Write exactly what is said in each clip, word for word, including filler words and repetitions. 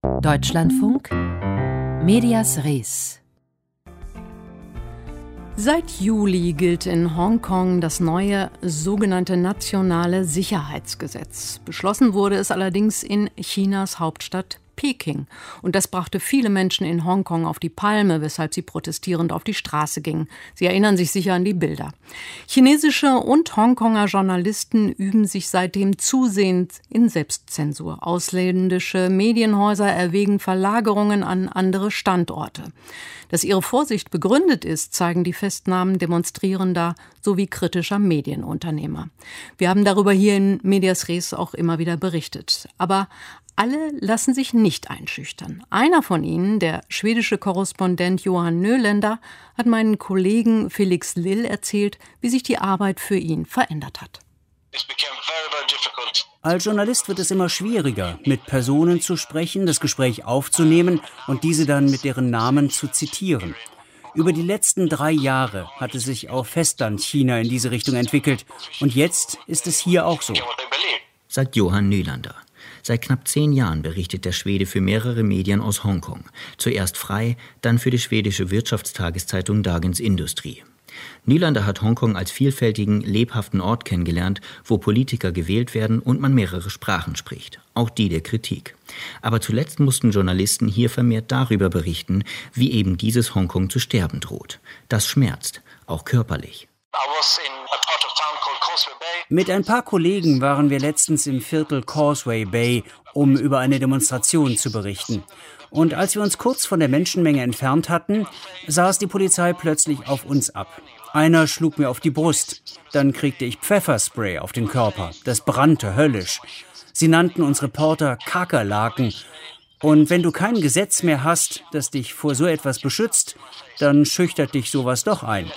Deutschlandfunk Medias Res. Seit Juli gilt in Hongkong das neue sogenannte Nationale Sicherheitsgesetz. Beschlossen wurde es allerdings in Chinas Hauptstadt Peking. Und das brachte viele Menschen in Hongkong auf die Palme, weshalb sie protestierend auf die Straße gingen. Sie erinnern sich sicher an die Bilder. Chinesische und Hongkonger Journalisten üben sich seitdem zusehends in Selbstzensur. Ausländische Medienhäuser erwägen Verlagerungen an andere Standorte. Dass ihre Vorsicht begründet ist, zeigen die Festnahmen Demonstrierender sowie kritischer Medienunternehmer. Wir haben darüber hier in Medias Res auch immer wieder berichtet. Aber alle lassen sich nicht einschüchtern. Einer von ihnen, der schwedische Korrespondent Johan Nylander, hat meinen Kollegen Felix Lill erzählt, wie sich die Arbeit für ihn verändert hat. Als Journalist wird es immer schwieriger, mit Personen zu sprechen, das Gespräch aufzunehmen und diese dann mit deren Namen zu zitieren. Über die letzten drei Jahre hat es sich auf Festlandchina in diese Richtung entwickelt. Und jetzt ist es hier auch so. Sagt Johan Nylander. Seit knapp zehn Jahren berichtet der Schwede für mehrere Medien aus Hongkong. Zuerst frei, dann für die schwedische Wirtschaftstageszeitung Dagens Industri. Nylander hat Hongkong als vielfältigen, lebhaften Ort kennengelernt, wo Politiker gewählt werden und man mehrere Sprachen spricht, auch die der Kritik. Aber zuletzt mussten Journalisten hier vermehrt darüber berichten, wie eben dieses Hongkong zu sterben droht. Das schmerzt, auch körperlich. Mit ein paar Kollegen waren wir letztens im Viertel Causeway Bay, um über eine Demonstration zu berichten. Und als wir uns kurz von der Menschenmenge entfernt hatten, saß die Polizei plötzlich auf uns ab. Einer schlug mir auf die Brust, dann kriegte ich Pfefferspray auf den Körper. Das brannte höllisch. Sie nannten uns Reporter Kakerlaken. Und wenn du kein Gesetz mehr hast, das dich vor so etwas beschützt, dann schüchtert dich sowas doch ein.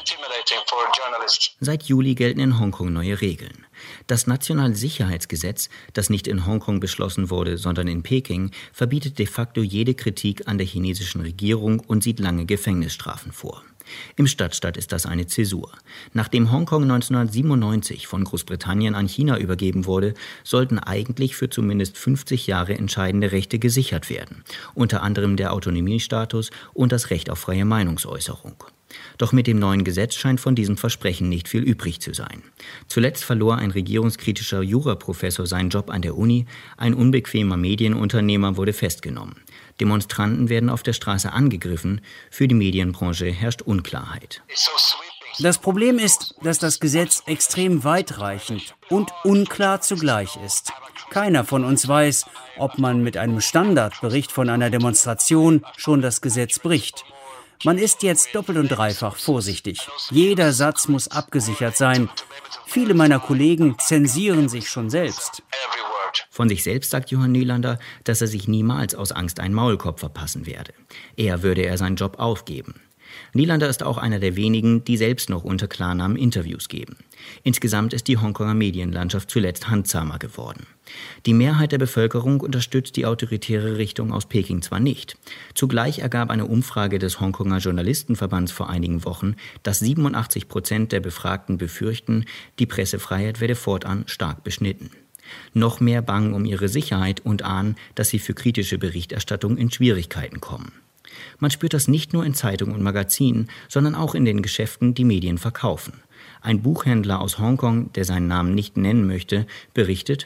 Seit Juli gelten in Hongkong neue Regeln. Das Nationale Sicherheitsgesetz, das nicht in Hongkong beschlossen wurde, sondern in Peking, verbietet de facto jede Kritik an der chinesischen Regierung und sieht lange Gefängnisstrafen vor. Im Stadtstaat ist das eine Zäsur. Nachdem Hongkong neunzehnhundertsiebenundneunzig von Großbritannien an China übergeben wurde, sollten eigentlich für zumindest fünfzig Jahre entscheidende Rechte gesichert werden, unter anderem der Autonomiestatus und das Recht auf freie Meinungsäußerung. Doch mit dem neuen Gesetz scheint von diesem Versprechen nicht viel übrig zu sein. Zuletzt verlor ein regierungskritischer Juraprofessor seinen Job an der Uni, ein unbequemer Medienunternehmer wurde festgenommen. Demonstranten werden auf der Straße angegriffen, für die Medienbranche herrscht Unklarheit. Das Problem ist, dass das Gesetz extrem weitreichend und unklar zugleich ist. Keiner von uns weiß, ob man mit einem Standardbericht von einer Demonstration schon das Gesetz bricht. Man ist jetzt doppelt und dreifach vorsichtig. Jeder Satz muss abgesichert sein. Viele meiner Kollegen zensieren sich schon selbst. Von sich selbst sagt Johan Nylander, dass er sich niemals aus Angst einen Maulkorb verpassen werde. Eher würde er seinen Job aufgeben. Nylander ist auch einer der wenigen, die selbst noch unter Klarnamen Interviews geben. Insgesamt ist die Hongkonger Medienlandschaft zuletzt handzahmer geworden. Die Mehrheit der Bevölkerung unterstützt die autoritäre Richtung aus Peking zwar nicht. Zugleich ergab eine Umfrage des Hongkonger Journalistenverbands vor einigen Wochen, dass siebenundachtzig Prozent der Befragten befürchten, die Pressefreiheit werde fortan stark beschnitten. Noch mehr bangen um ihre Sicherheit und ahnen, dass sie für kritische Berichterstattung in Schwierigkeiten kommen. Man spürt das nicht nur in Zeitungen und Magazinen, sondern auch in den Geschäften, die Medien verkaufen. Ein Buchhändler aus Hongkong, der seinen Namen nicht nennen möchte, berichtet: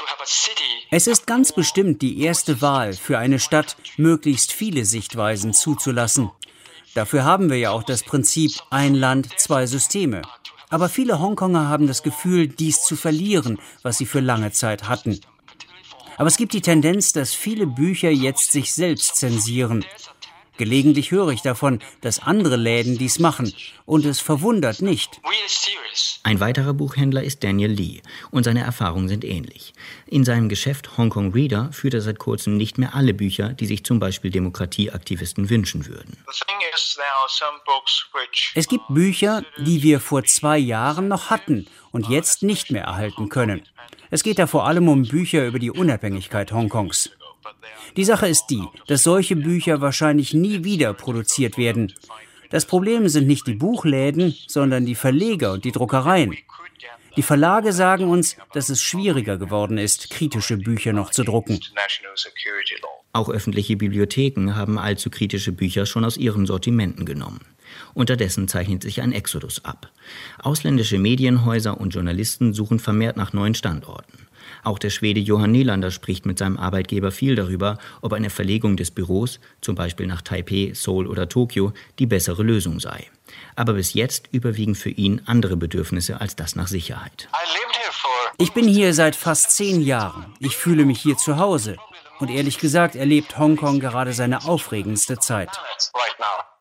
Es ist ganz bestimmt die erste Wahl für eine Stadt, möglichst viele Sichtweisen zuzulassen. Dafür haben wir ja auch das Prinzip ein Land, zwei Systeme. Aber viele Hongkonger haben das Gefühl, dies zu verlieren, was sie für lange Zeit hatten. Aber es gibt die Tendenz, dass viele Bücher jetzt sich selbst zensieren. Gelegentlich höre ich davon, dass andere Läden dies machen. Und es verwundert nicht. Ein weiterer Buchhändler ist Daniel Lee und seine Erfahrungen sind ähnlich. In seinem Geschäft Hong Kong Reader führt er seit kurzem nicht mehr alle Bücher, die sich zum Beispiel Demokratieaktivisten wünschen würden. Es gibt Bücher, die wir vor zwei Jahren noch hatten und jetzt nicht mehr erhalten können. Es geht da vor allem um Bücher über die Unabhängigkeit Hongkongs. Die Sache ist die, dass solche Bücher wahrscheinlich nie wieder produziert werden. Das Problem sind nicht die Buchläden, sondern die Verleger und die Druckereien. Die Verlage sagen uns, dass es schwieriger geworden ist, kritische Bücher noch zu drucken. Auch öffentliche Bibliotheken haben allzu kritische Bücher schon aus ihren Sortimenten genommen. Unterdessen zeichnet sich ein Exodus ab. Ausländische Medienhäuser und Journalisten suchen vermehrt nach neuen Standorten. Auch der Schwede Johan Nylander spricht mit seinem Arbeitgeber viel darüber, ob eine Verlegung des Büros, zum Beispiel nach Taipeh, Seoul oder Tokio, die bessere Lösung sei. Aber bis jetzt überwiegen für ihn andere Bedürfnisse als das nach Sicherheit. Ich bin hier seit fast zehn Jahren. Ich fühle mich hier zu Hause. Und ehrlich gesagt erlebt Hongkong gerade seine aufregendste Zeit.